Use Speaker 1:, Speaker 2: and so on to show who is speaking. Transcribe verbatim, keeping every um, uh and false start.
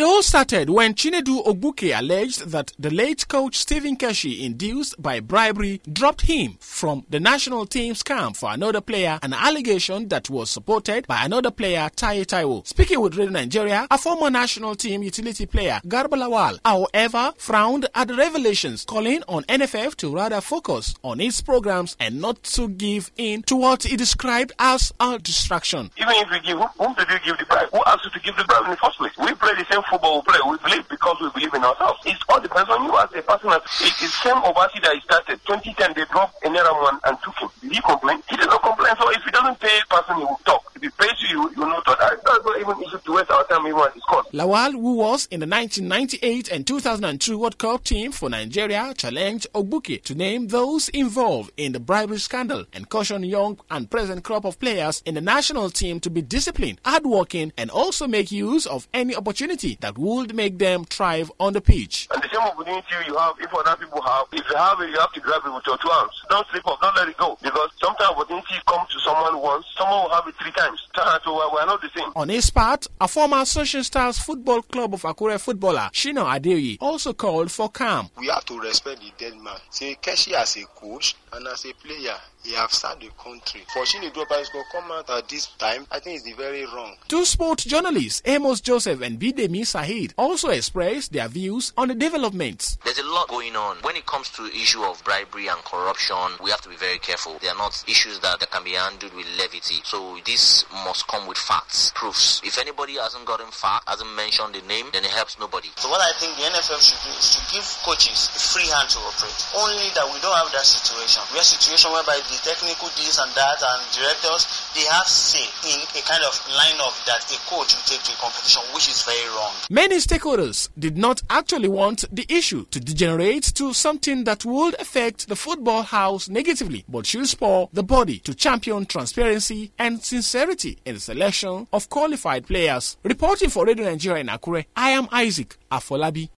Speaker 1: all started when Chinedu Ogbuke alleged that the late coach Stephen Keshi, induced by bribery, dropped him from the national team's camp for another player, an allegation that was supported by another player, Taye Taiwo. Speaking with Radio Nigeria, a former national team utility player, Garba Lawal, however, frowned at the revelations, calling on N F F to rather focus on its programs and not to give in to what he described as a distraction.
Speaker 2: Even if we give, whom did you give the bribe? Who asked you to give the bribe in the first place? We play the same football we play. We believe because we believe in ourselves. It all depends on you as a person. It's the same Obasi that he started. twenty ten, they dropped Eneraman and took him. Did he complain? He did not complain. So if he doesn't pay a person, he will talk. If he pays you, you will not talk. That's not even issue to waste our time even at his court.
Speaker 1: Lawal, who was in the nineteen ninety-eight and two thousand two World Cup team for Nigeria, challenged Ogbuke to name those involved in the bribery scandal and cautioned young and present crop of players in the national team to be disciplined, hardworking, and also make use of any opportunity that would make them thrive on the pitch.
Speaker 2: And the same opportunity you have, if other people have, if you have it, you have to grab it with your two arms. Don't slip up, don't let it go. Because sometimes opportunity comes to someone once, someone will have it three times. So we're not the same.
Speaker 1: On his part, a former Social Stars Football Club of Akure footballer, Shino Adeoye, also called for calm.
Speaker 3: We have to respect the dead man. Say Keshi as a coach and as a player, he have served the country. For Chinedu Ogbuke to come out at this time, I think it's very wrong.
Speaker 1: Two sport journalists, Amos Joseph and Bidemi Saheed, also expressed their views on the developments.
Speaker 4: There's a lot going on. When it comes to the issue of bribery and corruption, we have to be very careful. They are not issues that, that can be handled with levity. So this must come with facts, proofs. If anybody hasn't gotten facts, hasn't mentioned the name, then it helps nobody.
Speaker 5: So what I think the N F F should do is to give coaches a free hand to operate. Only that we don't have that situation. We have a situation whereby the technical this and that and directors, they have say in a kind of lineup that a coach will take to a competition, which is very wrong.
Speaker 1: Many stakeholders did not actually want the issue to degenerate to something that would affect the football house negatively, but should spur the body to champion transparency and sincerity in the selection of qualified players. Reporting for Radio Nigeria in Akure, I am Isaac Afolabi.